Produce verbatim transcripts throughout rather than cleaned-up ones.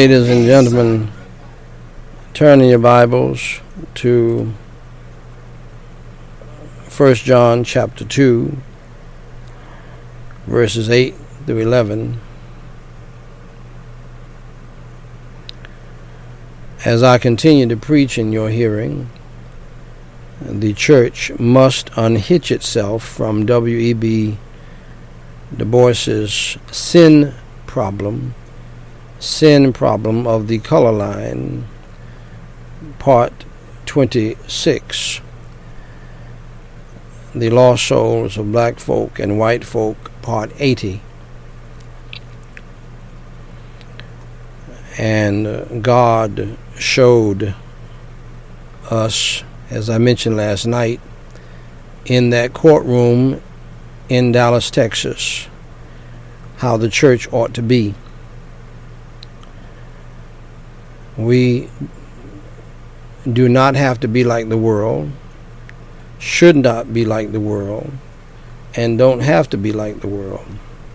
ladies and gentlemen, turn in your Bibles to First John chapter two, verses eight through eleven. As I continue to preach in your hearing, the church must unhitch itself from W E B Du Bois's sin problem, sin problem of the color line, part twenty-six, the lost souls of black folk and white folk, part eighty. And God showed us, as I mentioned last night, in that courtroom in Dallas, Texas, how the church ought to be. We do not have to be like the world, should not be like the world, and don't have to be like the world.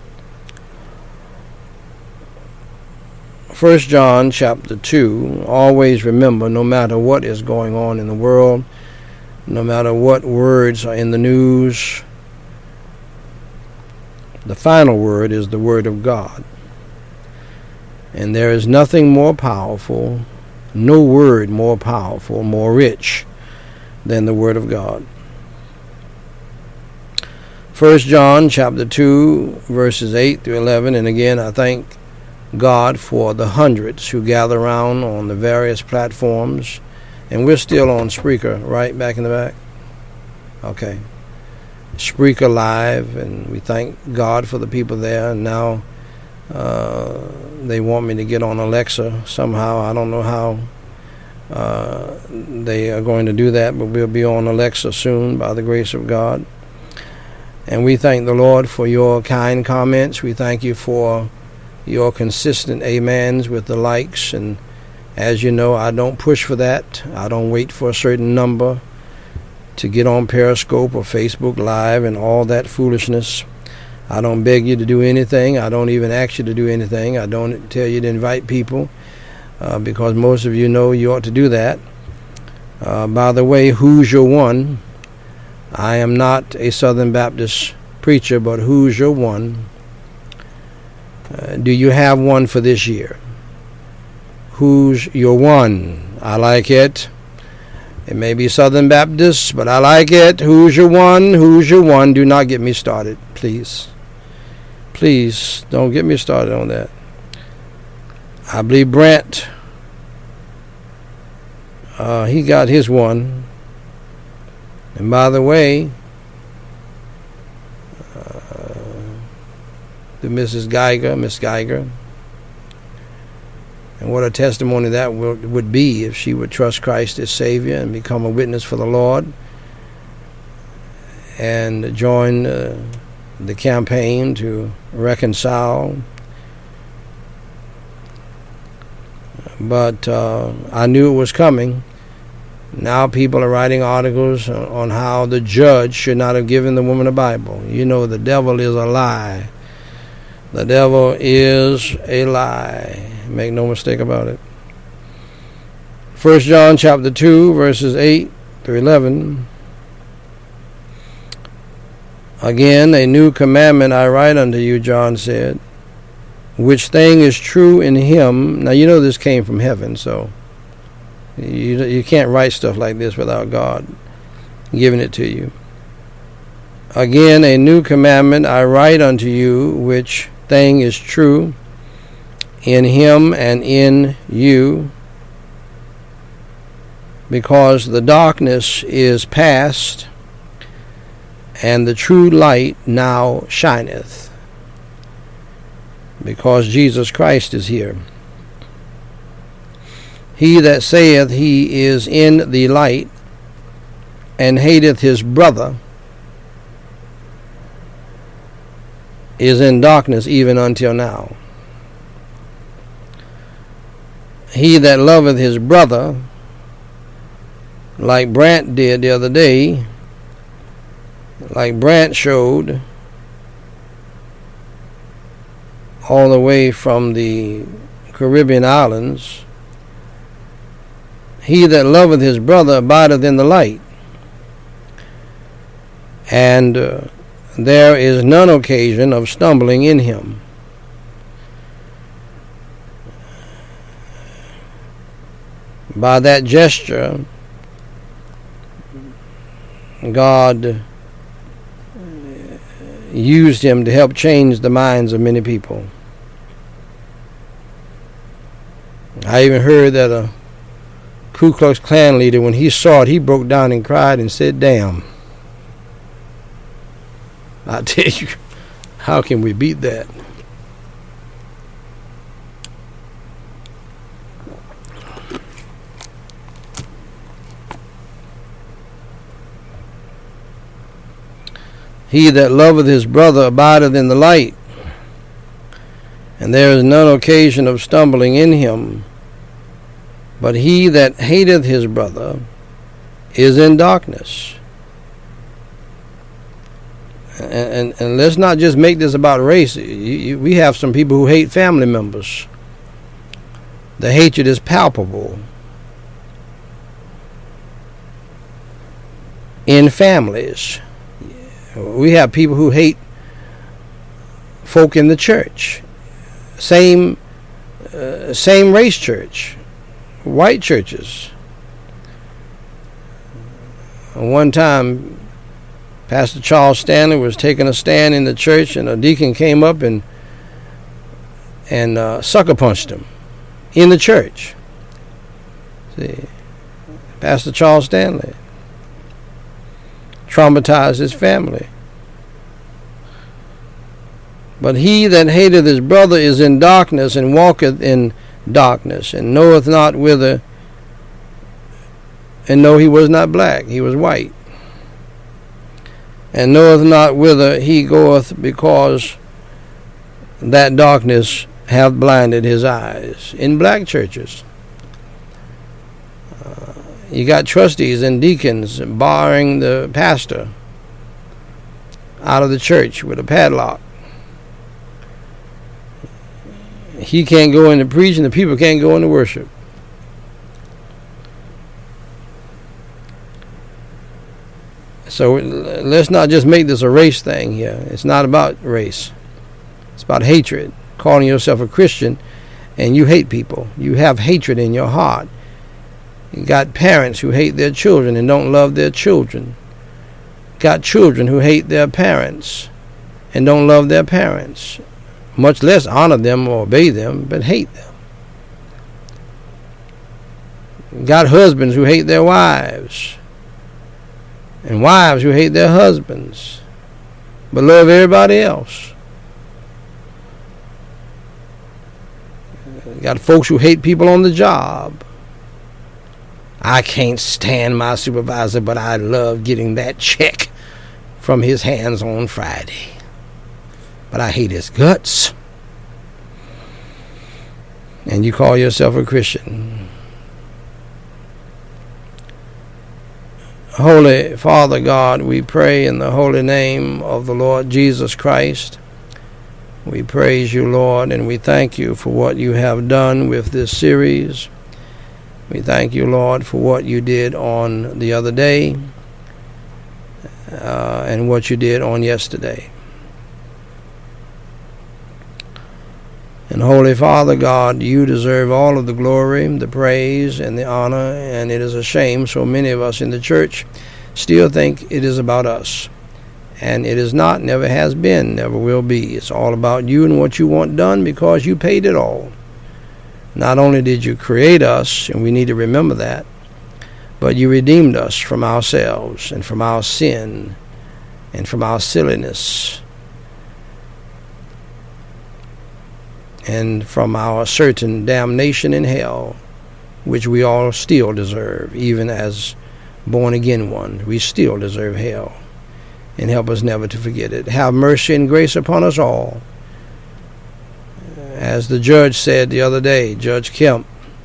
First John chapter two, always remember, no matter what is going on in the world, no matter what words are in the news, the final word is the word of God. And there is nothing more powerful, no word more powerful, more rich than the word of God. First John chapter two, verses eight through eleven, and again I thank God for the hundreds who gather around on the various platforms. And we're still on Spreaker, right? Back in the back? Okay. Spreaker Live, and we thank God for the people there. And now uh, they want me to get on Alexa somehow. I don't know how uh, they are going to do that, but we'll be on Alexa soon by the grace of God. And we thank the Lord for your kind comments. We thank you for your consistent amens with the likes, and as you know, I don't push for that. I don't wait for a certain number to get on Periscope or Facebook Live and all that foolishness. I don't beg you to do anything. I don't even ask you to do anything. I don't tell you to invite people uh, because most of you know you ought to do that. Uh, by the way, who's your one? I am not a Southern Baptist preacher, but who's your one? Uh, do you have one for this year? Who's your one? I like it. It may be Southern Baptist, but I like it. Who's your one? Who's your one? Do not get me started, please. Please, don't get me started on that. I believe Brent, uh, he got his one. And by the way, to Missus Geiger, Miss Geiger. And what a testimony that would, would be if she would trust Christ as Savior and become a witness for the Lord and join uh, the campaign to reconcile. But uh, I knew it was coming. Now people are writing articles on how the judge should not have given the woman a Bible. You know, the devil is a lie. The devil is a lie. Make no mistake about it. First John chapter two, verses eight through eleven. Again, a new commandment I write unto you, John said, which thing is true in him. Now, you know this came from heaven, so you, you can't write stuff like this without God giving it to you. Again, a new commandment I write unto you, which thing is true in him and in you, because the darkness is past, and the true light now shineth, because Jesus Christ is here. He that saith he is in the light, and hateth his brother, is in darkness even until now. He that loveth his brother, like Brant did the other day, like Brant showed, all the way from the Caribbean islands, he that loveth his brother abideth in the light, and uh, there is none occasion of stumbling in him. By that gesture, God used him to help change the minds of many people. I even heard that a Ku Klux Klan leader, when he saw it, he broke down and cried and said, "Damn." I tell you, how can we beat that? He that loveth his brother abideth in the light, and there is none occasion of stumbling in him. But he that hateth his brother is in darkness. And, and, and let's not just make this about race. You, you, we have some people who hate family members. The hatred is palpable in families. We have people who hate folk in the church. Same, uh, same race church. White churches. One time, Pastor Charles Stanley was taking a stand in the church, and a deacon came up and and uh, sucker punched him in the church. See, Pastor Charles Stanley traumatized his family. But he that hateth his brother is in darkness, and walketh in darkness, and knoweth not whither, and know he was not black, he was white, and knoweth not whither he goeth, because that darkness hath blinded his eyes. In black churches, uh, you got trustees and deacons barring the pastor out of the church with a padlock. He can't go into preaching, the people can't go into worship. So let's not just make this a race thing here. It's not about race. It's about hatred. Calling yourself a Christian and you hate people. You have hatred in your heart. You got parents who hate their children and don't love their children. Got children who hate their parents and don't love their parents. Much less honor them or obey them, but hate them. Got husbands who hate their wives, and wives who hate their husbands, but love everybody else. Got folks who hate people on the job. I can't stand my supervisor, but I love getting that check from his hands on Friday. But I hate his guts. And you call yourself a Christian. Holy Father God, we pray in the holy name of the Lord Jesus Christ. We praise you, Lord, and we thank you for what you have done with this series. We thank you, Lord, for what you did on the other day uh, and what you did on yesterday. And Holy Father God, you deserve all of the glory, the praise, and the honor, and it is a shame so many of us in the church still think it is about us. And it is not, never has been, never will be. It's all about you and what you want done because you paid it all. Not only did you create us, and we need to remember that, but you redeemed us from ourselves and from our sin and from our silliness, and from our certain damnation in hell, which we all still deserve, even as born-again ones. We still deserve hell, and help us never to forget it. Have mercy and grace upon us all. As the judge said the other day, Judge Kemp,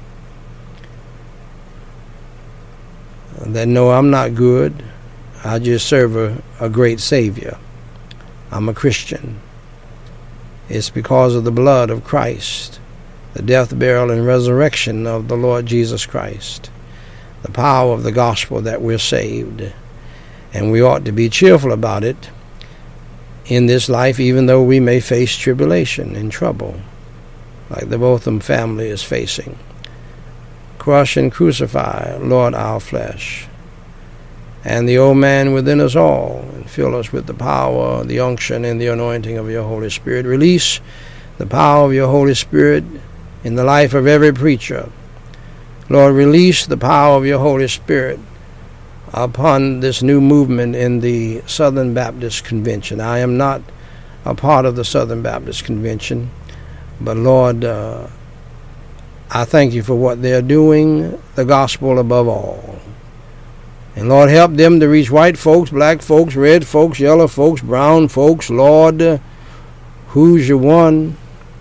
that no, I'm not good. I just serve a, a great Savior. I'm a Christian. It's because of the blood of Christ the death, burial, and resurrection of the Lord Jesus Christ, the power of the gospel that we're saved. And we ought to be cheerful about it in this life, even though we may face tribulation and trouble, like the Botham family is facing. Crush and crucify, Lord, our flesh, and the old man within us all, and fill us with the power, the unction, and the anointing of your Holy Spirit. Release the power of your Holy Spirit in the life of every preacher. Lord, release the power of your Holy Spirit upon this new movement in the Southern Baptist Convention. I am not a part of the Southern Baptist Convention, but Lord, uh, I thank you for what they're doing, the gospel above all. And Lord, help them to reach white folks, black folks, red folks, yellow folks, brown folks. Lord, uh, who's your one?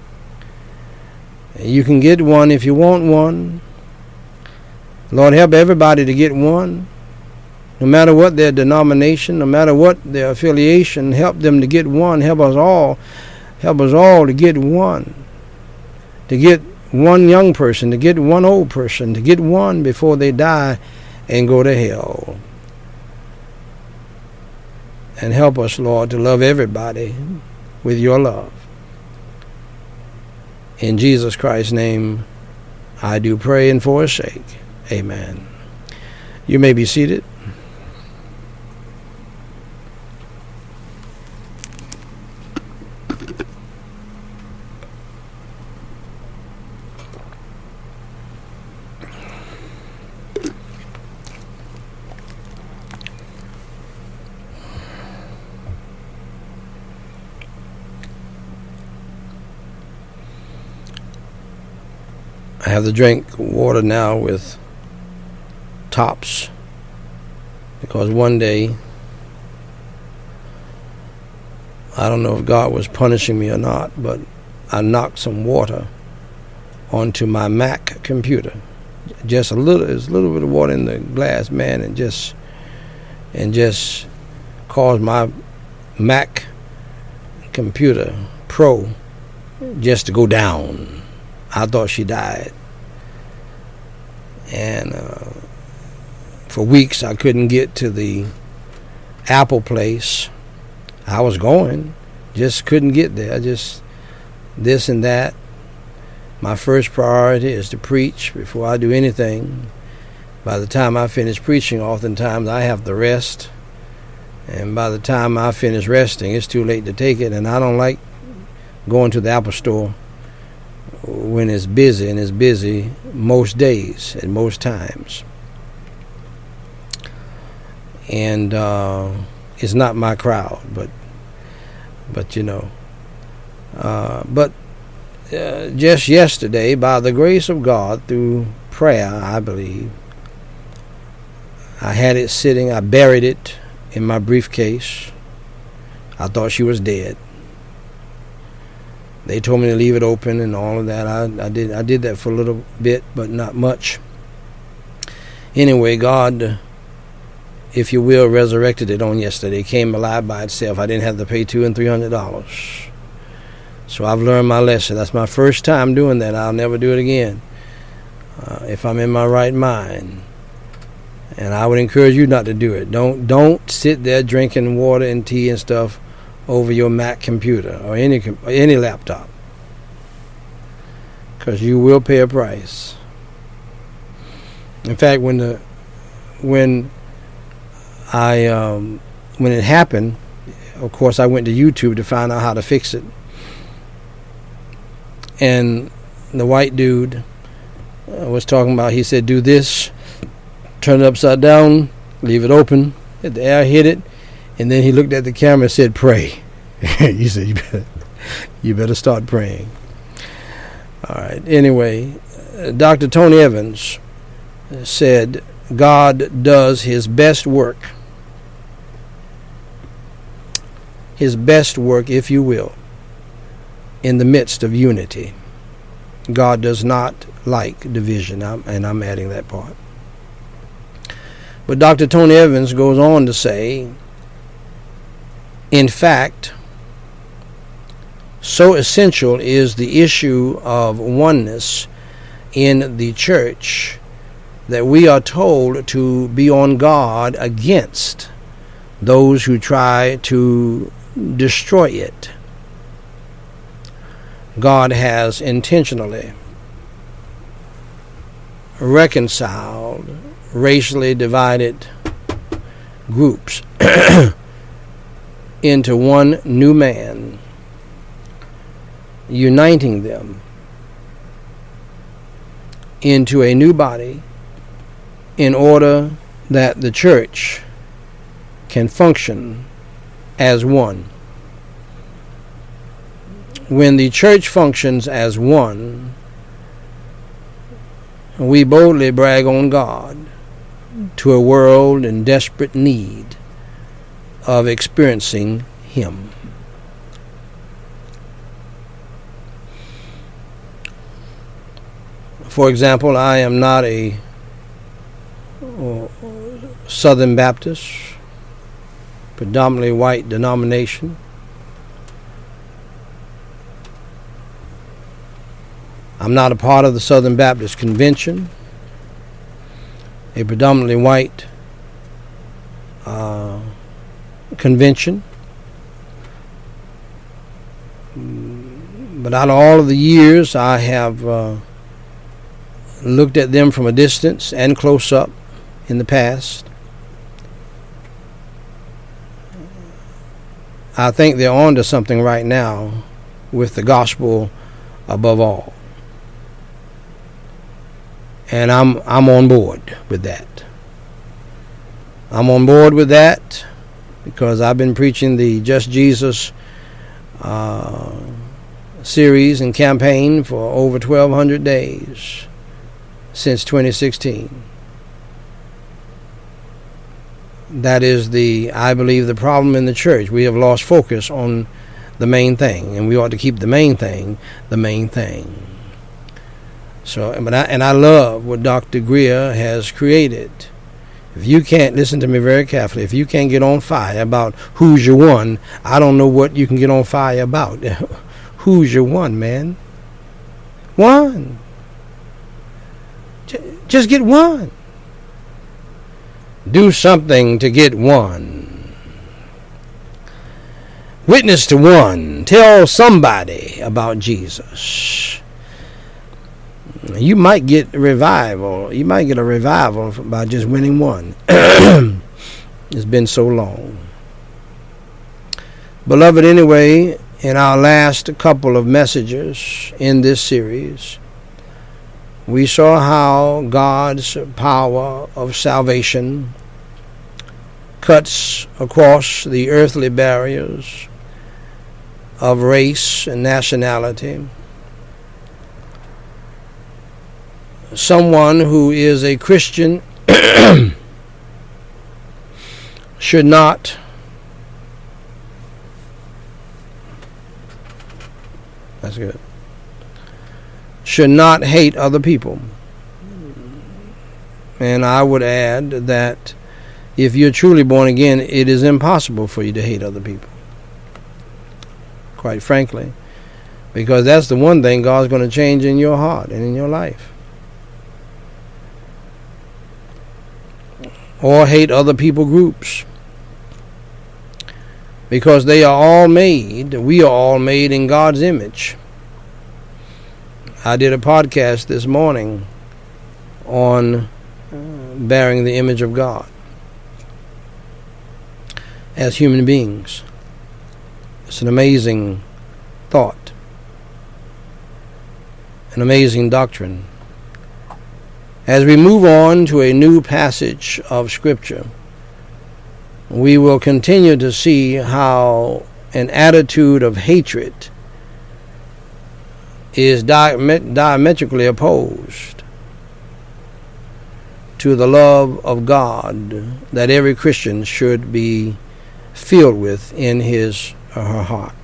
You can get one if you want one. Lord, help everybody to get one. No matter what their denomination, no matter what their affiliation, help them to get one. Help us all. Help us all to get one. To get one young person, to get one old person, to get one before they die and go to hell. And help us, Lord, to love everybody with your love. In Jesus Christ's name, I do pray and for his sake. Amen. You may be seated. I have to drink water now with tops, because one day, I don't know if God was punishing me or not, but I knocked some water onto my Mac computer. Just a little, there's a little bit of water in the glass, man, and just and just caused my Mac computer Pro just to go down. I thought she died. And uh, for weeks I couldn't get to the Apple place. I was going, just couldn't get there. Just this and that. My first priority is to preach before I do anything. By the time I finish preaching, oftentimes I have to rest. And by the time I finish resting, it's too late to take it. And I don't like going to the Apple store when it's busy, and it's busy most days and most times. And uh, it's not my crowd, but but you know. Uh, but uh, just yesterday, by the grace of God, through prayer, I believe, I had it sitting. I buried it in my briefcase. I thought she was dead. They told me to leave it open and all of that. I, I did I did that for a little bit, but not much. Anyway, God, if you will, resurrected it on yesterday. It came alive by itself. I didn't have to pay two and three hundred dollars. So I've learned my lesson. That's my first time doing that. I'll never do it again. Uh, if I'm in my right mind. And I would encourage you not to do it. Don't don't sit there drinking water and tea and stuff over your Mac computer or any or any laptop, because you will pay a price. In fact, when the when I um, when it happened, of course, I went to YouTube to find out how to fix it, and the white dude uh, was talking about. He said, "Do this, turn it upside down, leave it open, let the air hit it." And then he looked at the camera and said, "Pray." He said, you better, you better start praying. All right. Anyway, uh, Doctor Tony Evans said, God does his best work. His best work, if you will, in the midst of unity. God does not like division, I'm, and I'm adding that part. But Doctor Tony Evans goes on to say, in fact, So essential is the issue of oneness in the church that we are told to be on guard against those who try to destroy it. God has intentionally reconciled racially divided groups into one new man, uniting them into a new body in order that the church can function as one. When the church functions as one, we boldly brag on God to a world in desperate need of experiencing Him. For example, I am not a Southern Baptist, predominantly white denomination. I'm not a part of the Southern Baptist Convention, a predominantly white uh, convention. But out of all of the years, I have uh, looked at them from a distance and close up in the past. I think they're on to something right now with the gospel above all. And I'm I'm on board with that. I'm on board with that because I've been preaching the Just Jesus uh, series and campaign for over twelve hundred days since twenty sixteen. That is the, I believe, the problem in the church. We have lost focus on the main thing, and we ought to keep the main thing the main thing. So, but I, and I love what Doctor Greer has created. If you can't, listen to me very carefully, if you can't get on fire about who's your one, I don't know what you can get on fire about. Who's your one, man? One. J- just get one. Do something to get one. Witness to one. Tell somebody about Jesus. You might get a revival. You might get a revival by just winning one. It's been so long. Beloved, anyway, in our last couple of messages in this series, we saw how God's power of salvation cuts across the earthly barriers of race and nationality. Someone who is a Christian should not that's good should not hate other people. And I would add that if you're truly born again, it is impossible for you to hate other people, quite frankly, because that's the one thing God's going to change in your heart and in your life. Or hate other people groups, because they are all made, we are all made in God's image. I did a podcast this morning on bearing the image of God as human beings. It's an amazing thought, an amazing doctrine. As we move on to a new passage of Scripture, we will continue to see how an attitude of hatred is diametrically opposed to the love of God that every Christian should be filled with in his or her heart.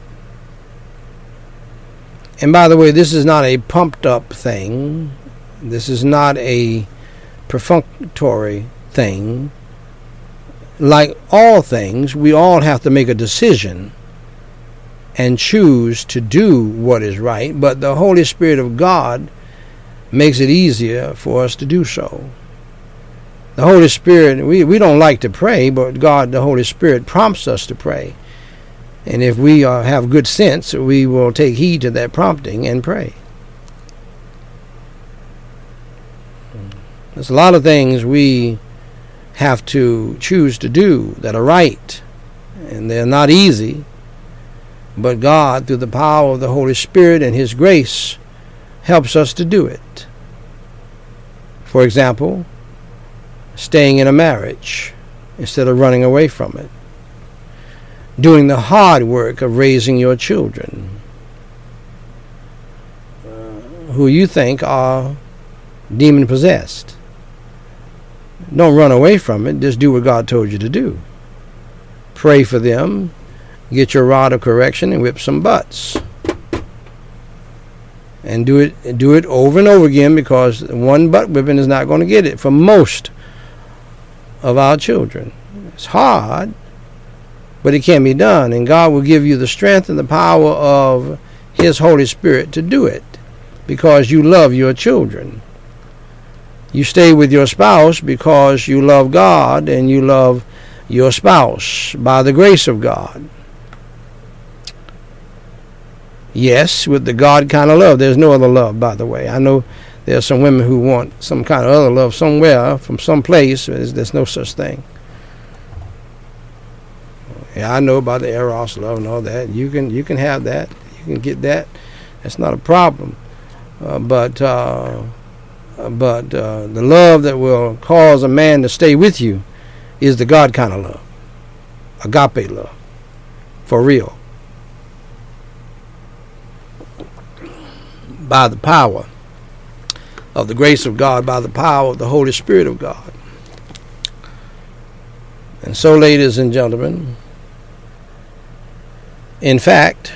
And by the way, this is not a pumped up thing. This is not a perfunctory thing. Like all things, we all have to make a decision and choose to do what is right, but the Holy Spirit of God makes it easier for us to do so. The Holy Spirit, we, we don't like to pray, but God, the Holy Spirit, prompts us to pray. And if we uh, have good sense, we will take heed to that prompting and pray. There's a lot of things we have to choose to do that are right, and they're not easy, but God, through the power of the Holy Spirit and His grace, helps us to do it. For example, staying in a marriage instead of running away from it. Doing the hard work of raising your children, uh, who you think are demon-possessed. Don't run away from it. Just do what God told you to do. Pray for them. Get your rod of correction and whip some butts. And do it do it over and over again, because one butt whipping is not going to get it for most of our children. It's hard, but it can be done. And God will give you the strength and the power of His Holy Spirit to do it, because you love your children. You stay with your spouse because you love God and you love your spouse by the grace of God. Yes, with the God kind of love. There's no other love, by the way. I know there are some women who want some kind of other love somewhere, from some place. There's, there's no such thing. Yeah, I know about the Eros love and all that. You can you can have that. You can get that. That's not a problem. Uh, but uh, but uh, the love that will cause a man to stay with you is the God kind of love. Agape love. For real. By the power of the grace of God, by the power of the Holy Spirit of God. And so, ladies and gentlemen, in fact,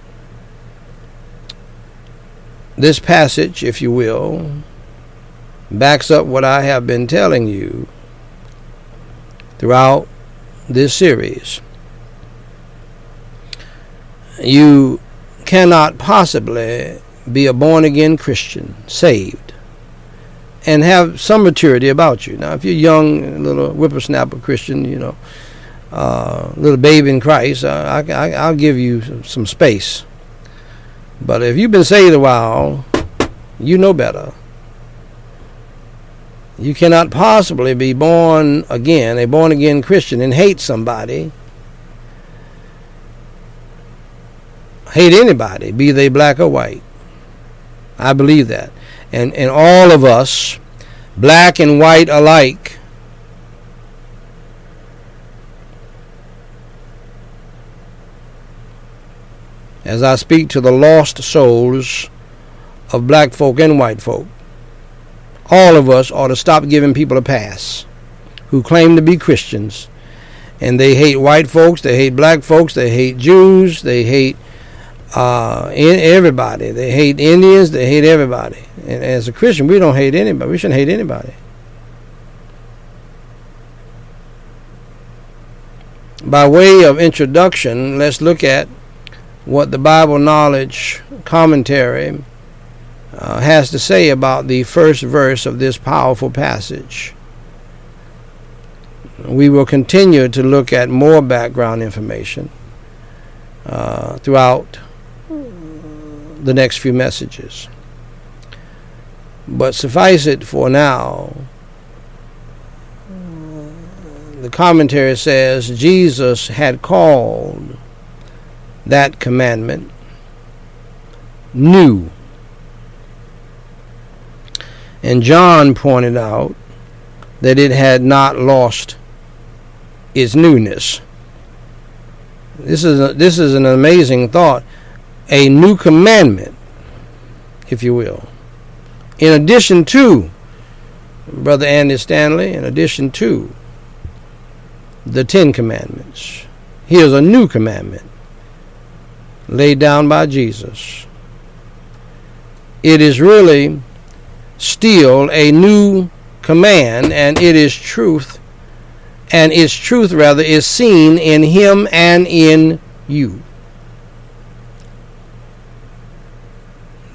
this passage, if you will, backs up what I have been telling you throughout this series. You cannot possibly be a born-again Christian, saved, and have some maturity about you. Now, if you're young, little whippersnapper Christian, you know, uh, little baby in Christ, uh, I, I, I'll give you some space. But if you've been saved a while, you know better. You cannot possibly be born again, a born-again Christian, and hate somebody, hate anybody, be they black or white. I believe that. And and all of us, black and white alike, as I speak to the lost souls of black folk and white folk, all of us ought to stop giving people a pass who claim to be Christians, and they hate white folks, they hate black folks, they hate Jews, they hate uh, everybody. They hate Indians, they hate everybody. And as a Christian, we don't hate anybody. We shouldn't hate anybody. By way of introduction, let's look at what the Bible Knowledge Commentary uh, has to say about the first verse of this powerful passage. We will continue to look at more background information uh, throughout the next few messages. But suffice it for now, the commentary says Jesus had called that commandment new. And John pointed out that it had not lost its newness. This is a, this is an amazing thought. A new commandment, if you will. In addition to, Brother Andy Stanley, in addition to the Ten Commandments, here's a new commandment laid down by Jesus. It is really still a new command, and it is truth, and its truth rather is seen in Him and in you.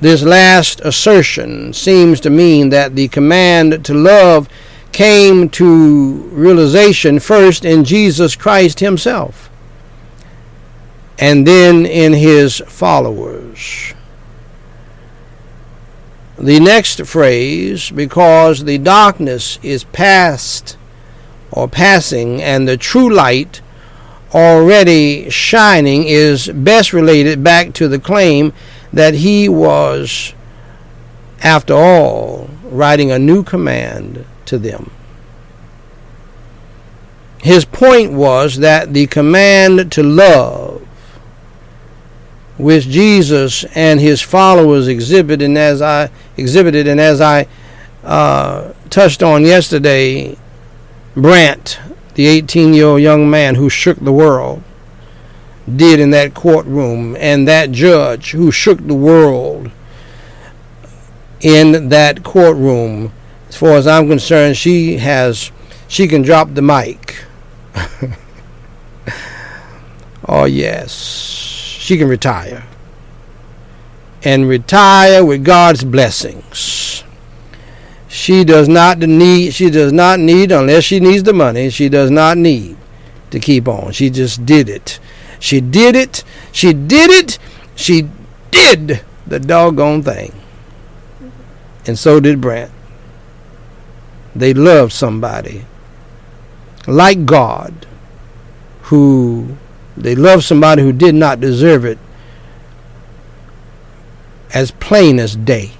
This last assertion seems to mean that the command to love came to realization first in Jesus Christ himself, and then in his followers. The next phrase, because the darkness is past or passing and the true light already shining, is best related back to the claim that he was, after all, writing a new command to them. His point was that the command to love, which Jesus and his followers exhibited, and as I exhibited, and as I uh, touched on yesterday, Brant, the eighteen-year-old young man who shook the world, did in that courtroom, and that judge who shook the world in that courtroom. As far as I'm concerned, she has, she can drop the mic. Oh yes, she can retire, and retire with God's blessings. She does not need, she does not need, unless she needs the money, she does not need to keep on. She just did it. She did it. She did it. She did the doggone thing. And so did Brant. They loved somebody like God, who they loved somebody who did not deserve it, as plain as day.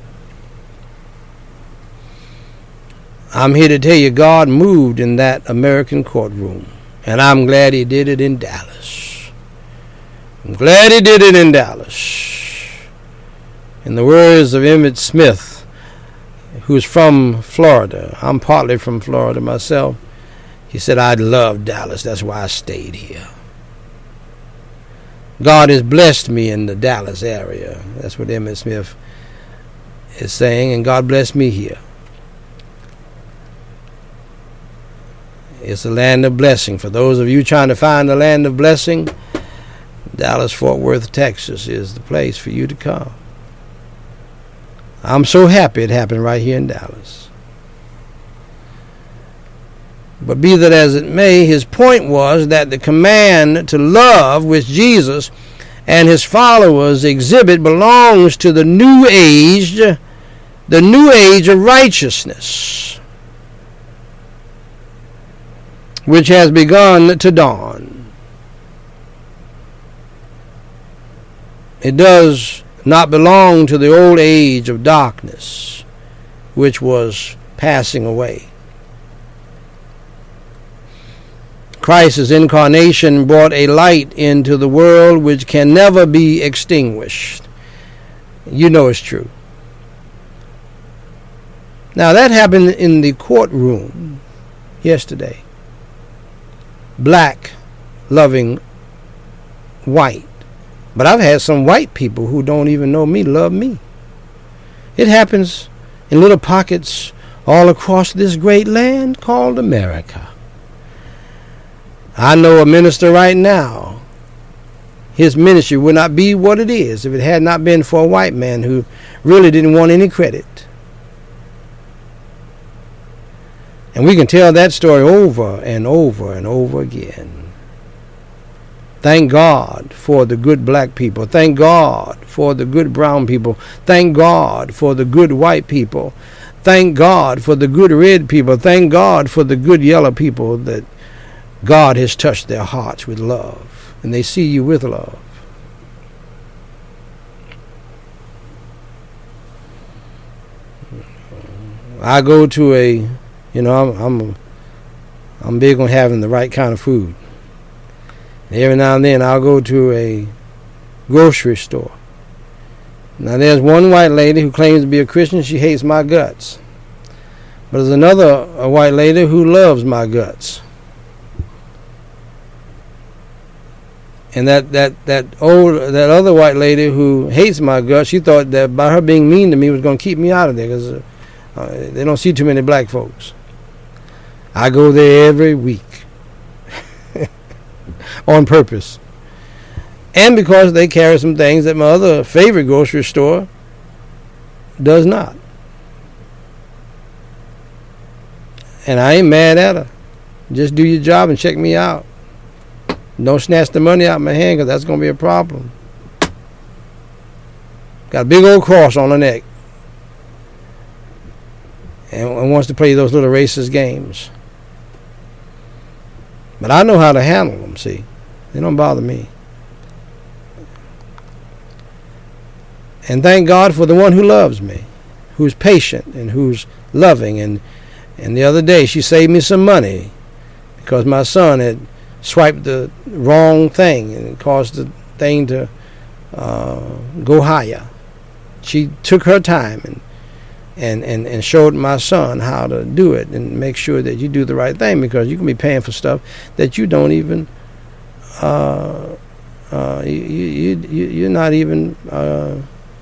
I'm here to tell you, God moved in that American courtroom, and I'm glad he did it in Dallas. I'm glad he did it in Dallas. In the words of Emmitt Smith, who's from Florida, I'm partly from Florida myself, he said, I love Dallas, that's why I stayed here. God has blessed me in the Dallas area. That's what Emmitt Smith is saying, and God blessed me here. It's a land of blessing. For those of you trying to find the land of blessing, Dallas-Fort Worth, Texas is the place for you to come. I'm so happy it happened right here in Dallas. But be that as it may, his point was that the command to love, which Jesus and his followers exhibit, belongs to the new age, the new age of righteousness, which has begun to dawn. It does not belong to the old age of darkness, which was passing away. Christ's incarnation brought a light into the world which can never be extinguished. You know it's true. Now that happened in the courtroom yesterday. Black loving white. But I've had some white people who don't even know me love me. It happens in little pockets all across this great land called America. I know a minister right now. His ministry would not be what it is if it had not been for a white man who really didn't want any credit. And we can tell that story over and over and over again. Thank God for the good black people. Thank God for the good brown people. Thank God for the good white people. Thank God for the good red people. Thank God for the good yellow people that God has touched their hearts with love, and they see you with love. I go to a, you know, I'm I'm, I'm big on having the right kind of food. Every now and then I'll go to a grocery store. Now there's one white lady who claims to be a Christian. She hates my guts. But there's another a white lady who loves my guts. And that, that, that old that other white lady who hates my guts, she thought that by her being mean to me was going to keep me out of there, because uh, they don't see too many black folks. I go there every week. On purpose. And because they carry some things that my other favorite grocery store does not. And I ain't mad at her. Just do your job and check me out. Don't snatch the money out of my hand, because that's going to be a problem. Got a big old cross on her neck. And, and wants to play those little racist games. But I know how to handle them, see. They don't bother me. And thank God for the one who loves me, who's patient and who's loving. And, and the other day she saved me some money because my son had swiped the wrong thing and it caused the thing to uh, go higher. She took her time and, and, and, and showed my son how to do it and make sure that you do the right thing, because you can be paying for stuff that you don't even, uh, uh, you, you, you, you're not even uh,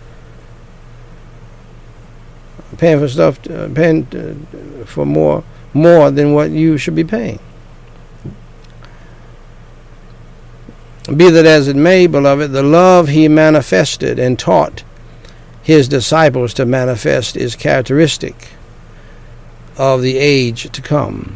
paying for stuff, uh, paying uh, for more, more than what you should be paying. Be that as it may, beloved, the love he manifested and taught his disciples to manifest is characteristic of the age to come.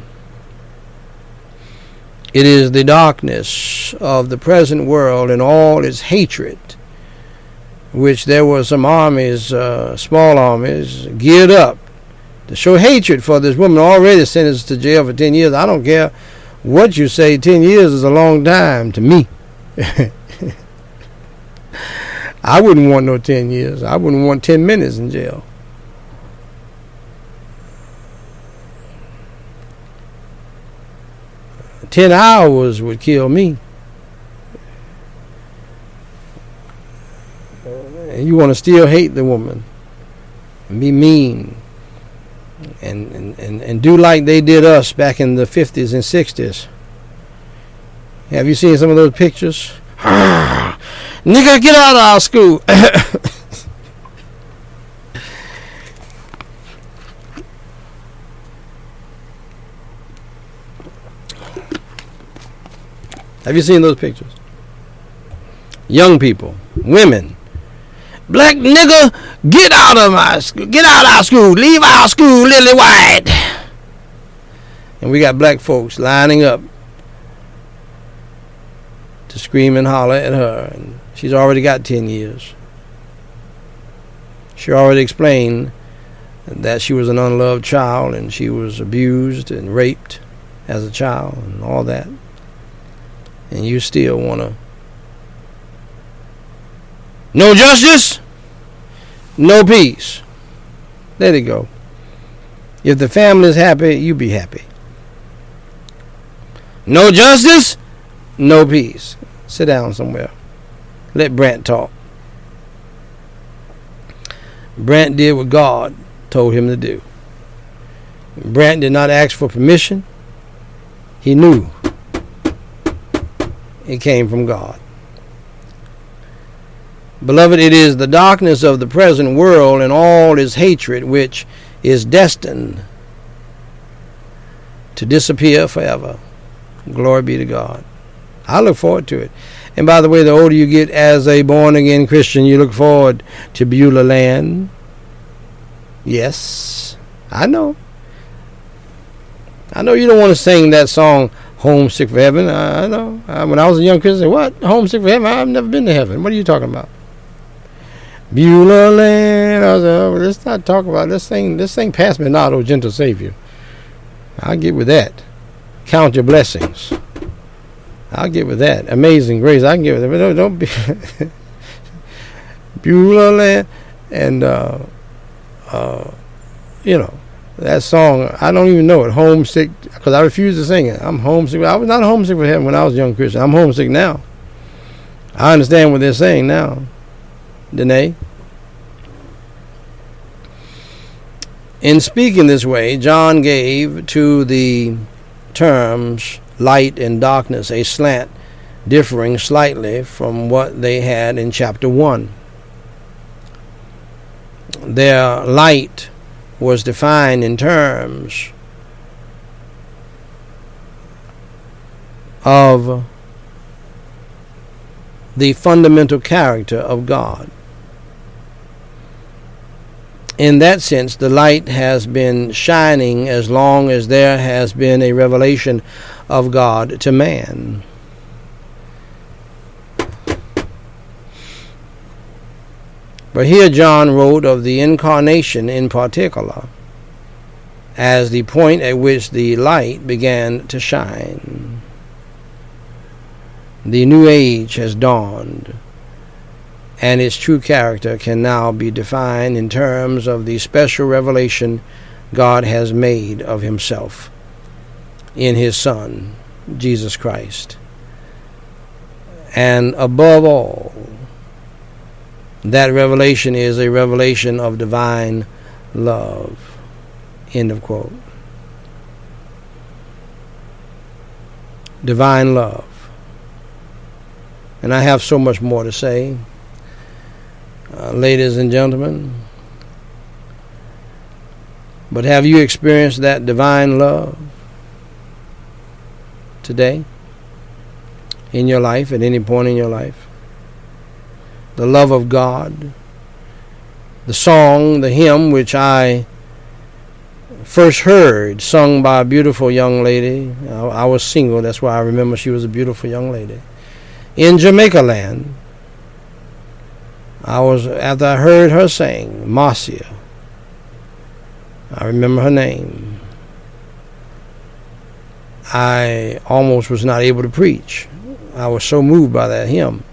It is the darkness of the present world and all its hatred, which there were some armies, uh, small armies, geared up to show hatred for this woman already sentenced to jail for ten years. I don't care what you say, ten years is a long time to me. I wouldn't want no ten years. I wouldn't want ten minutes in jail. Ten hours would kill me. And you want to still hate the woman and be mean and, and, and, and do like they did us back in the fifties and sixties. Have you seen some of those pictures? Nigga, get out of our school. Have you seen those pictures? Young people, women. Black nigga, get out of my school. Get out of our school. Leave our school, Lily White. And we got black folks lining up to scream and holler at her, and she's already got ten years. She already explained that she was an unloved child and she was abused and raped as a child and all that. And you still want to... No justice, no peace. Let it go. If the family is happy, you be happy. No justice, no peace. Sit down somewhere. Let Brant talk. Brant did what God told him to do. Brant did not ask for permission. He knew it came from God. Beloved, it is the darkness of the present world and all its hatred which is destined to disappear forever. Glory be to God. I look forward to it. And by the way, the older you get as a born-again Christian, you look forward to Beulah Land. Yes, I know. I know you don't want to sing that song, Homesick for Heaven. I, I know. I, when I was a young Christian, what? Homesick for Heaven? I've never been to heaven. What are you talking about? Beulah Land. I was like, oh, let's not talk about this thing. This thing passed me not, O gentle Savior. I'll get with that. Count your blessings. I'll get with that. Amazing Grace. I can get with it. But don't, don't be Beulah Land. And, uh, uh, you know, that song, I don't even know it. Homesick, because I refuse to sing it. I'm homesick. I was not homesick for heaven when I was a young Christian. I'm homesick now. I understand what they're saying now. Danae. In speaking this way, John gave to the terms light and darkness a slant differing slightly from what they had in chapter one. Their light was defined in terms of the fundamental character of God. in that sense, the light has been shining as long as there has been a revelation of God to man. But here John wrote of the incarnation in particular as the point at which the light began to shine. The new age has dawned, and its true character can now be defined in terms of the special revelation God has made of himself in his Son, Jesus Christ. And above all, that revelation is a revelation of divine love. End of quote. Divine love. And I have so much more to say. Uh, ladies and gentlemen, but have you experienced that divine love today in your life, at any point in your life? The love of God, the song, the hymn which I first heard sung by a beautiful young lady. I, I was single, that's why I remember she was a beautiful young lady. In Jamaica land, I was, after I heard her sing, Marcia, I remember her name, I almost was not able to preach. I was so moved by that hymn.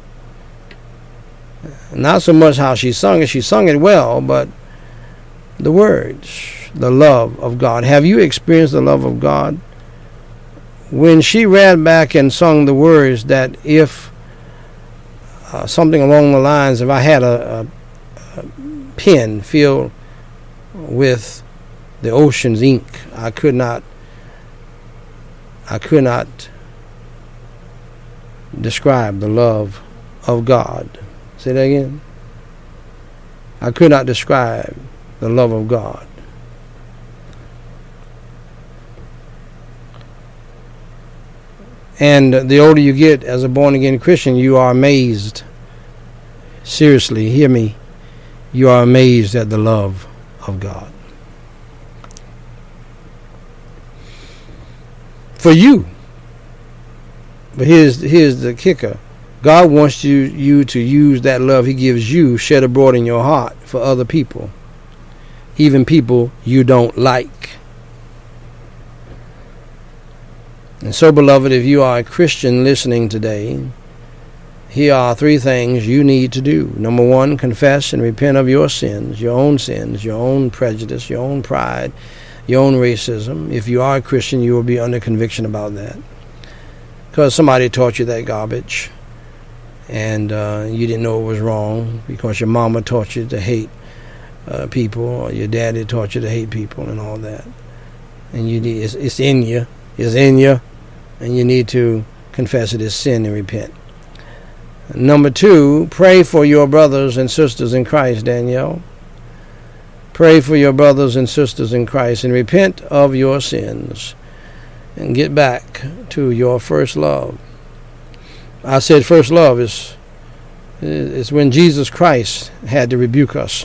Not so much how she sung it, she sung it well, but the words, the love of God. Have you experienced the love of God? When she ran back and sung the words that if uh, something along the lines, if I had a, a, a pen filled with the ocean's ink, I could not, I could not describe the love of God. Say that again. I could not describe the love of God. And the older you get as a born-again Christian, you are amazed. Seriously, hear me. You are amazed at the love of God. For you. But here's, here's the kicker. God wants you, you to use that love he gives you shed abroad in your heart for other people. Even people you don't like. And so, beloved, if you are a Christian listening today, here are three things you need to do. Number one, confess and repent of your sins, your own sins, your own prejudice, your own pride, your own racism. If you are a Christian, you will be under conviction about that. Because somebody taught you that garbage, and uh, you didn't know it was wrong because your mama taught you to hate uh, people, or your daddy taught you to hate people and all that. And you need, it's, it's in you. It's in you. And you need to confess it as sin and repent. Number two, pray for your brothers and sisters in Christ, Danielle. Pray for your brothers and sisters in Christ and repent of your sins and get back to your first love. I said first love is, is when Jesus Christ had to rebuke us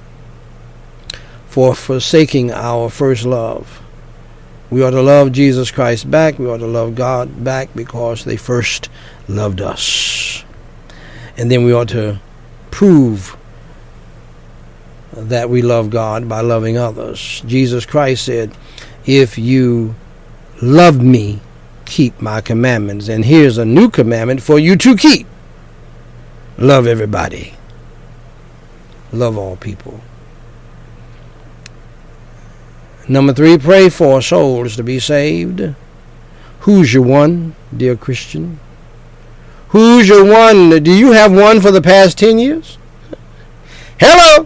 for forsaking our first love. We ought to love Jesus Christ back. We ought to love God back because they first loved us. And then we ought to prove that we love God by loving others. Jesus Christ said, if you love me, keep my commandments. And here's a new commandment for you to keep. Love everybody. Love all people. Number three, pray for souls to be saved. Who's your one, dear Christian? Who's your one? Do you have one for the past ten years? Hello?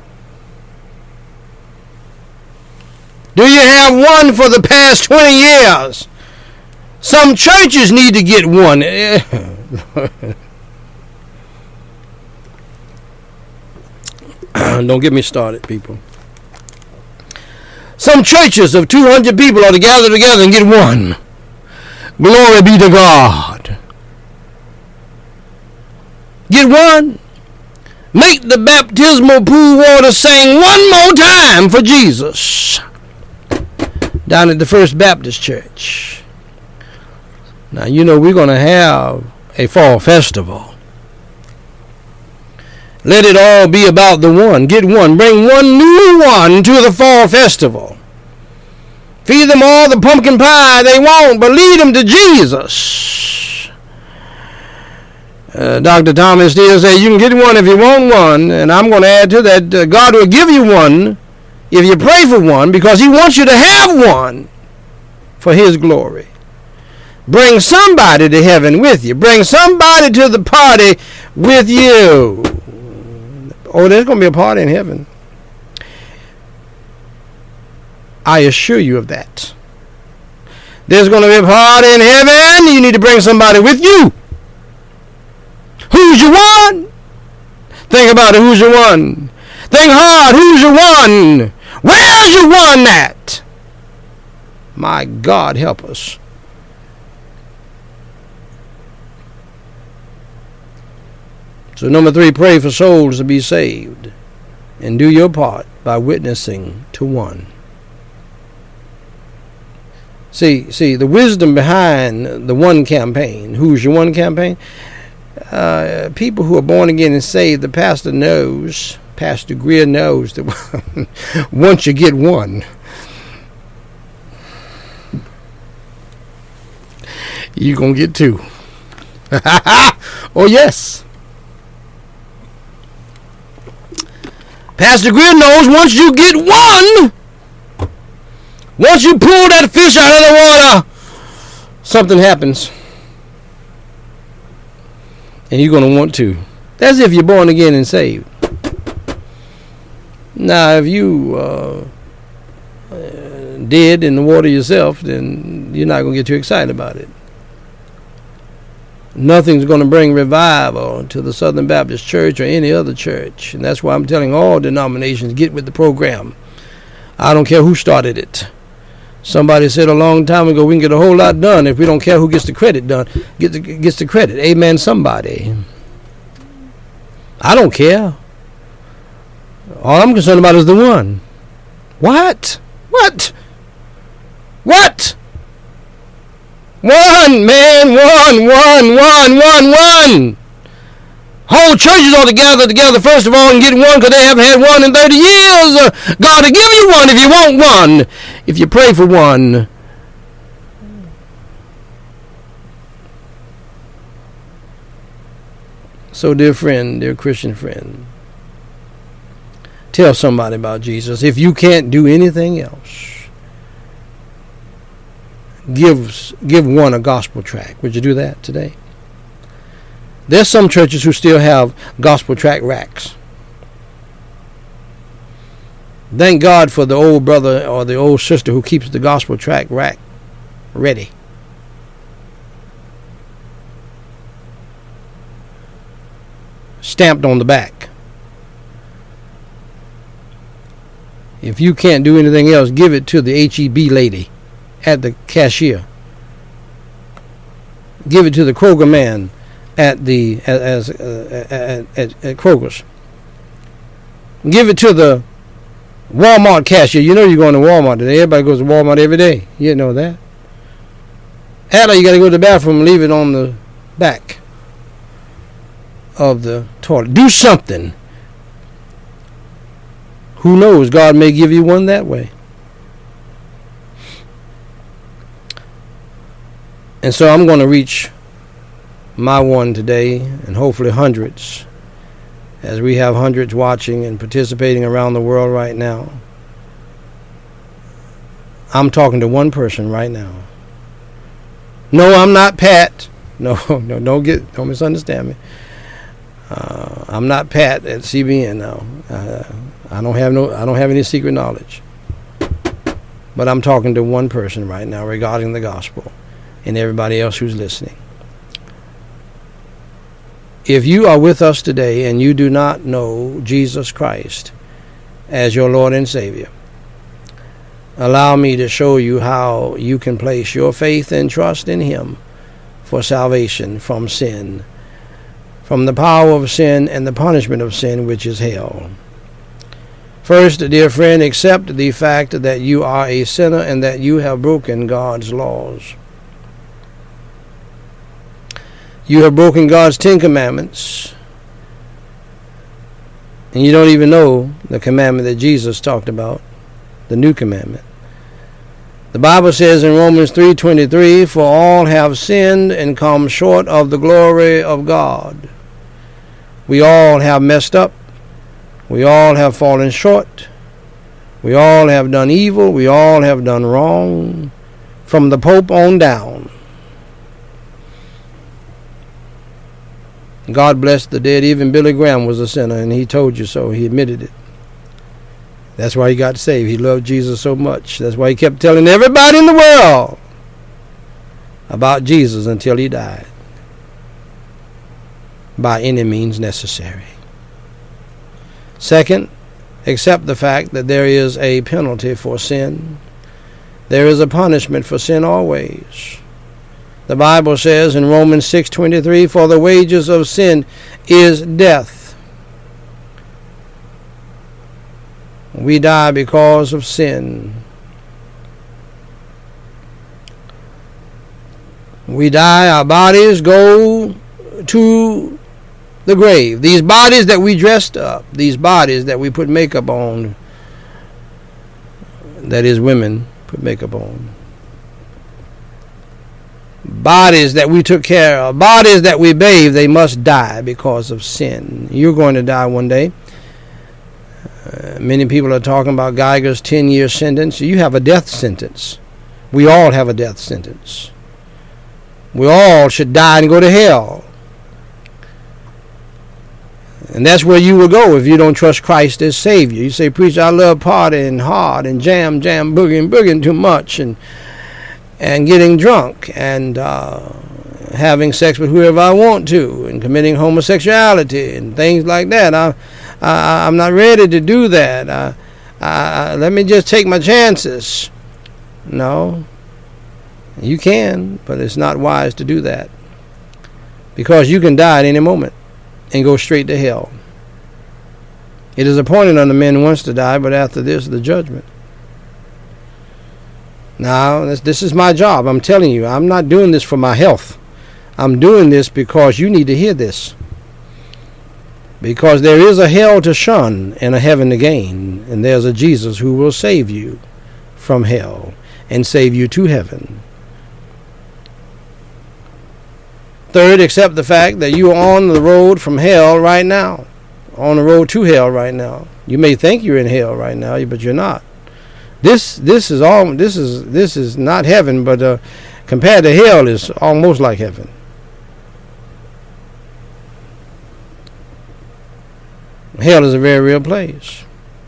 Do you have one for the past twenty years? Some churches need to get one. Don't get me started, people. Some churches of two hundred people ought to gather together and get one. Glory be to God. Get one. Make the baptismal pool water sing one more time for Jesus. Down at the First Baptist Church. Now, you know, we're going to have a fall festival. Let it all be about the one. Get one. Bring one new one to the fall festival. Feed them all the pumpkin pie they want, but lead them to Jesus. Uh, Doctor Thomas Steele said, you can get one if you want one, and I'm going to add to that, uh, God will give you one if you pray for one, because he wants you to have one for his glory. Bring somebody to heaven with you. Bring somebody to the party with you. Oh, there's going to be a party in heaven. I assure you of that. There's going to be a party in heaven. You need to bring somebody with you. Who's your one? Think about it. Who's your one? Think hard. Who's your one? Where's your one at? My God, help us. So number three, pray for souls to be saved. And do your part by witnessing to one. See, see, the wisdom behind the one campaign, who's your one campaign? Uh, people who are born again and saved, the pastor knows, Pastor Greer knows that once you get one, you're going to get two. Oh, yes. Pastor Greer knows once you get one, once you pull that fish out of the water, something happens. And you're going to want to. That's if you're born again and saved. Now, if you uh, uh, dead in the water yourself, then you're not going to get too excited about it. Nothing's going to bring revival to the Southern Baptist Church or any other church. And that's why I'm telling all denominations, get with the program. I don't care who started it. Somebody said a long time ago, we can get a whole lot done if we don't care who gets the credit done. Get the, gets the credit. Amen, somebody. I don't care. All I'm concerned about is the one. What? What? What? One, man, one, one, one, one, one. Whole churches ought to gather together first of all and get one, because they haven't had one in thirty years. Uh, God will give you one if you want one. If you pray for one. So, dear friend, dear Christian friend, tell somebody about Jesus. If you can't do anything else, give, give one a gospel tract. Would you do that today? There's some churches who still have gospel tract racks. Thank God for the old brother or the old sister who keeps the gospel tract rack ready. Stamped on the back. If you can't do anything else, give it to the H E B lady at the cashier. Give it to the Kroger man at the as uh, at, at, at Kroger's. Give it to the Walmart cashier. You know you're going to Walmart today. Everybody goes to Walmart every day. You didn't know that. Adler, you got to go to the bathroom and leave it on the back of the toilet. Do something. Who knows? God may give you one that way. And so I'm going to reach my one today, and hopefully hundreds, as we have hundreds watching and participating around the world right now. I'm talking to one person right now. No, I'm not Pat. No, no, don't get, don't misunderstand me. Uh, I'm not Pat at C B N now. Uh, I don't have no, I don't have any secret knowledge. But I'm talking to one person right now regarding the gospel, and everybody else who's listening. If you are with us today and you do not know Jesus Christ as your Lord and Savior, allow me to show you how you can place your faith and trust in Him for salvation from sin, from the power of sin and the punishment of sin, which is hell. First, dear friend, accept the fact that you are a sinner and that you have broken God's laws. You have broken God's Ten Commandments, and you don't even know the commandment that Jesus talked about, the new commandment. The Bible says in Romans three twenty-three, "For all have sinned and come short of the glory of God." We all have messed up. We all have fallen short. We all have done evil. We all have done wrong, from the Pope on down. God bless the dead. Even Billy Graham was a sinner, and he told you so. He admitted it. That's why he got saved. He loved Jesus so much. That's why he kept telling everybody in the world about Jesus until he died, by any means necessary. Second, accept the fact that there is a penalty for sin. There is a punishment for sin always. The Bible says in Romans six twenty-three, "For the wages of sin is death." We die because of sin. We die, our bodies go to the grave. These bodies that we dressed up, these bodies that we put makeup on, that is, women put makeup on, bodies that we took care of, bodies that we bathed, they must die because of sin. You're going to die one day. Uh, many people are talking about Geiger's ten-year sentence. You have a death sentence. We all have a death sentence. We all should die and go to hell. And that's where you will go if you don't trust Christ as Savior. You say, "Preacher, I love partying hard and jam, jam, boogieing, boogieing too much, and and getting drunk, and uh, having sex with whoever I want to, and committing homosexuality and things like that. I, I, I'm not ready to do that. I, I, let me just take my chances." No. You can, but it's not wise to do that, because you can die at any moment and go straight to hell. It is appointed unto men once to die, but after this, the judgment. Now, this, this is my job. I'm telling you, I'm not doing this for my health. I'm doing this because you need to hear this. Because there is a hell to shun and a heaven to gain, and there's a Jesus who will save you from hell and save you to heaven. Third, accept the fact that you are on the road from hell right now, on the road to hell right now. You may think you're in hell right now, but you're not. This this is all this is this is not heaven, but uh, compared to hell, is almost like heaven. Hell is a very real place.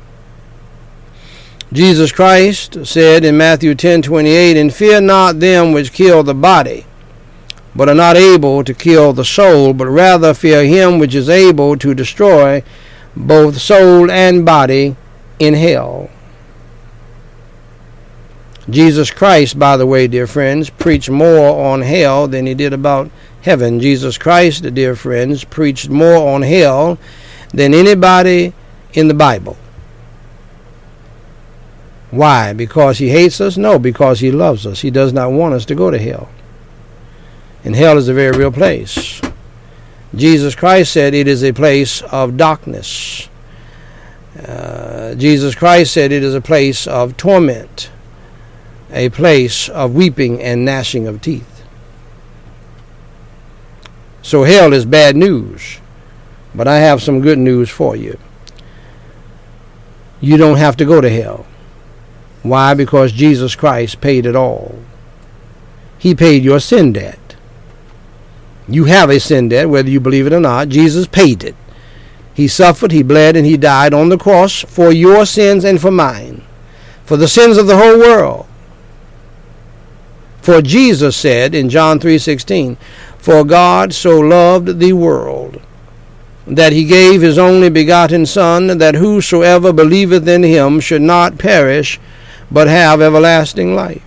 Jesus Christ said in Matthew ten twenty-eight, "And fear not them which kill the body, but are not able to kill the soul, but rather fear him which is able to destroy both soul and body in hell." Jesus Christ, by the way, dear friends, preached more on hell than he did about heaven. Jesus Christ, dear friends, preached more on hell than anybody in the Bible. Why? Because he hates us? No, because he loves us. He does not want us to go to hell. And hell is a very real place. Jesus Christ said it is a place of darkness. Uh, Jesus Christ said it is a place of torment, a place of weeping and gnashing of teeth. So hell is bad news. But I have some good news for you. You don't have to go to hell. Why? Because Jesus Christ paid it all. He paid your sin debt. You have a sin debt, whether you believe it or not. Jesus paid it. He suffered, he bled, and he died on the cross for your sins and for mine, for the sins of the whole world. For Jesus said in John three sixteen, "For God so loved the world, that he gave his only begotten Son, that whosoever believeth in him should not perish, but have everlasting life."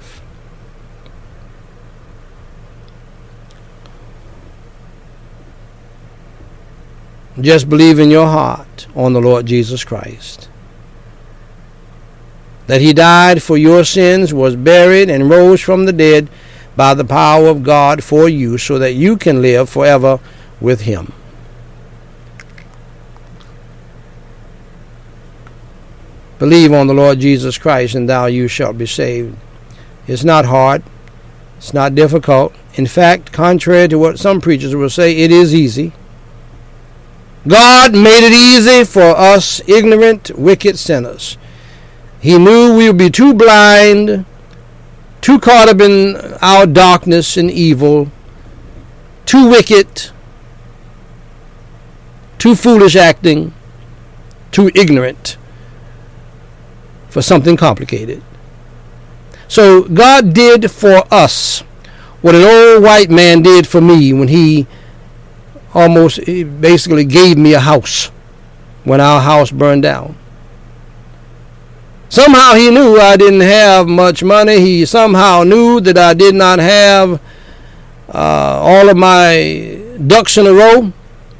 Just believe in your heart on the Lord Jesus Christ, that he died for your sins, was buried, and rose from the dead by the power of God for you, so that you can live forever with him. Believe on the Lord Jesus Christ, and thou you shalt be saved. It's not hard. It's not difficult. In fact, contrary to what some preachers will say, it is easy. God made it easy for us ignorant, wicked sinners. He knew we would be too blind, too caught up in our darkness and evil, too wicked, too foolish acting, too ignorant for something complicated. So God did for us what an old white man did for me when he almost he basically gave me a house when our house burned down. Somehow he knew I didn't have much money. He somehow knew that I did not have uh, all of my ducks in a row.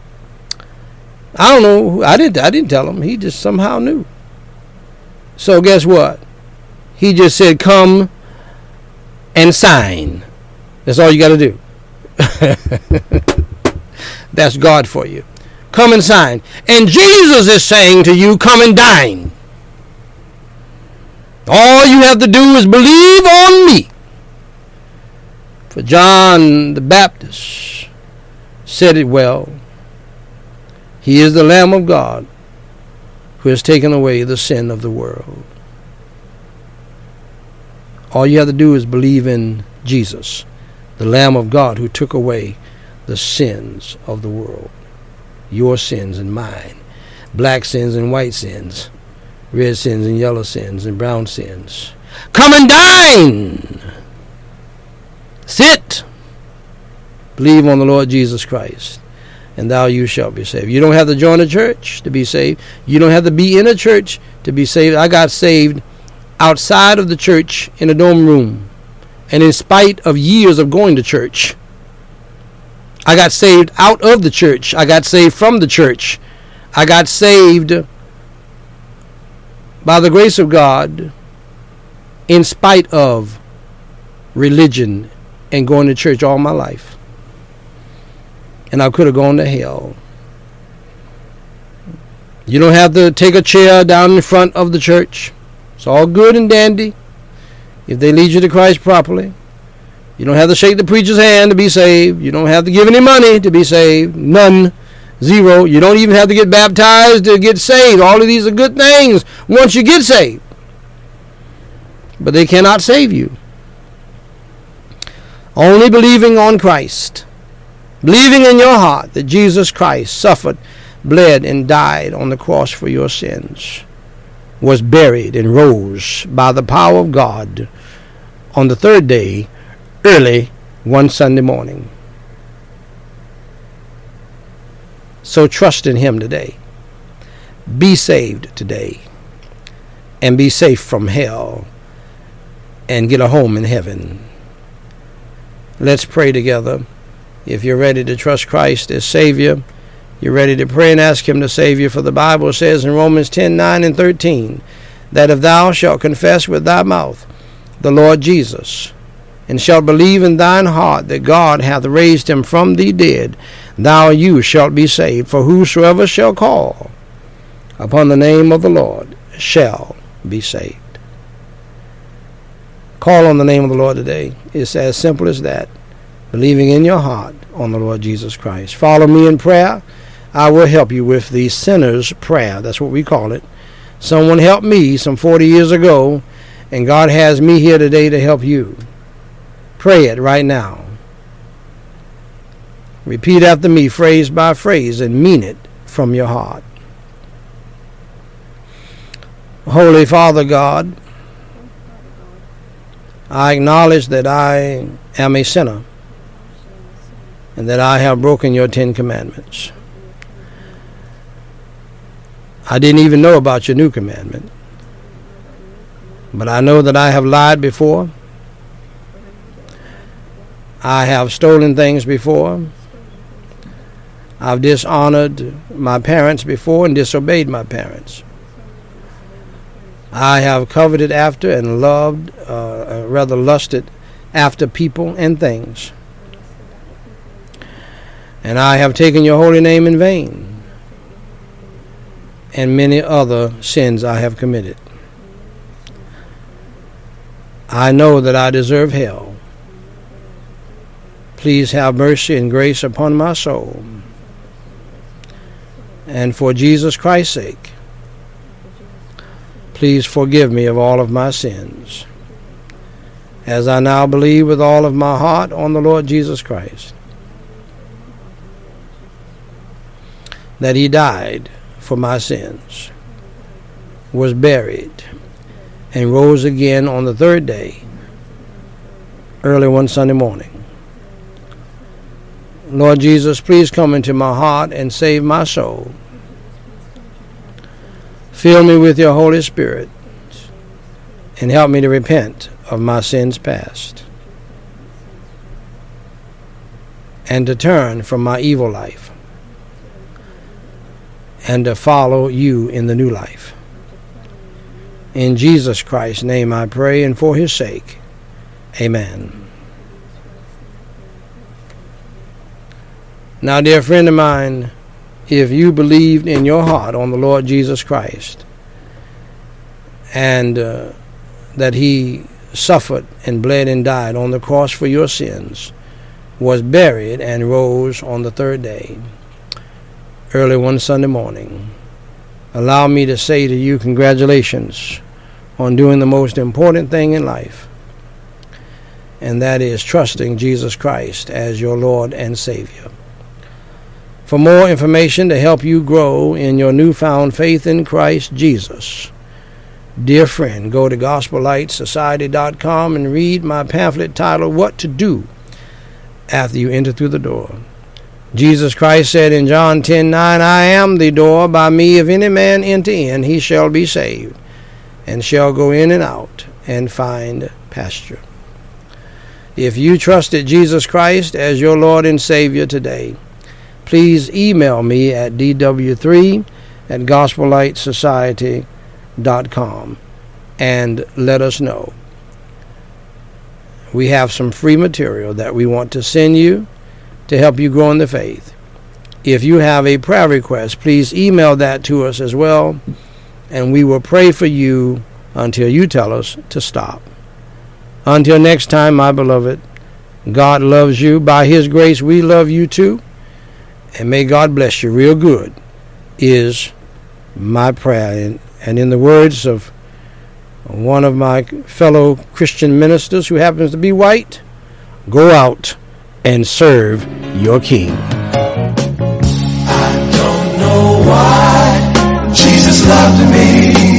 I don't know. I didn't. I didn't tell him. He just somehow knew. So guess what? He just said, "Come and sign." That's all you got to do. That's God for you. Come and sign. And Jesus is saying to you, come and dine. All you have to do is believe on me. For John the Baptist said it well. He is the Lamb of God who has taken away the sin of the world. All you have to do is believe in Jesus, the Lamb of God who took away the sins of the world. Your sins and mine. Black sins and white sins. Red sins and yellow sins and brown sins. Come and dine. Sit. Believe on the Lord Jesus Christ, and thou you shalt be saved. You don't have to join a church to be saved. You don't have to be in a church to be saved. I got saved outside of the church in a dorm room. And in spite of years of going to church, I got saved out of the church. I got saved from the church. I got saved by the grace of God in spite of religion and going to church all my life. And I could have gone to hell. You don't have to take a chair down in front of the church. It's all good and dandy if they lead you to Christ properly. You don't have to shake the preacher's hand to be saved. You don't have to give any money to be saved. None. Zero. You don't even have to get baptized to get saved. All of these are good things once you get saved. But they cannot save you. Only believing on Christ. Believing in your heart that Jesus Christ suffered, bled, and died on the cross for your sins, was buried and rose by the power of God on the third day, early one Sunday morning. So trust in him today. Be saved today. And be safe from hell. And get a home in heaven. Let's pray together. If you're ready to trust Christ as Savior, you're ready to pray and ask him to save you. For the Bible says in Romans ten, nine and thirteen, that if thou shalt confess with thy mouth the Lord Jesus, and shalt believe in thine heart that God hath raised him from the dead, thou you shalt be saved. For whosoever shall call upon the name of the Lord shall be saved. Call on the name of the Lord today. It's as simple as that. Believing in your heart on the Lord Jesus Christ. Follow me in prayer. I will help you with the sinner's prayer. That's what we call it. Someone helped me some forty years ago, and God has me here today to help you. Pray it right now. Repeat after me, phrase by phrase, and mean it from your heart. Holy Father God, I acknowledge that I am a sinner and that I have broken your Ten Commandments. I didn't even know about your new commandment, but I know that I have lied before. I have stolen things before. I've dishonored my parents before and disobeyed my parents. I have coveted after and loved, uh, rather lusted after people and things. And I have taken your holy name in vain. And many other sins I have committed. I know that I deserve hell. Please have mercy and grace upon my soul. And for Jesus Christ's sake, please forgive me of all of my sins, as I now believe with all of my heart on the Lord Jesus Christ, that he died for my sins, was buried, and rose again on the third day, early one Sunday morning. Lord Jesus, please come into my heart and save my soul. Fill me with your Holy Spirit and help me to repent of my sins past and to turn from my evil life and to follow you in the new life. In Jesus Christ's name I pray, and for his sake, amen. Now, dear friend of mine, if you believed in your heart on the Lord Jesus Christ and uh, that he suffered and bled and died on the cross for your sins, was buried and rose on the third day, early one Sunday morning, allow me to say to you, congratulations on doing the most important thing in life, and that is trusting Jesus Christ as your Lord and Savior. For more information to help you grow in your newfound faith in Christ Jesus, dear friend, go to gospel light society dot com and read my pamphlet titled, What to Do After You Enter Through the Door. Jesus Christ said in John ten nine, I am the door. By me if any man enter in, he shall be saved, and shall go in and out and find pasture. If you trusted Jesus Christ as your Lord and Savior today, please email me at d w three at gospel light society dot com and let us know. We have some free material that we want to send you to help you grow in the faith. If you have a prayer request, please email that to us as well, and we will pray for you until you tell us to stop. Until next time, my beloved, God loves you. By his grace, we love you too. And may God bless you real good is my prayer. And, and in the words of one of my fellow Christian ministers who happens to be white, go out and serve your King. I don't know why Jesus loved me.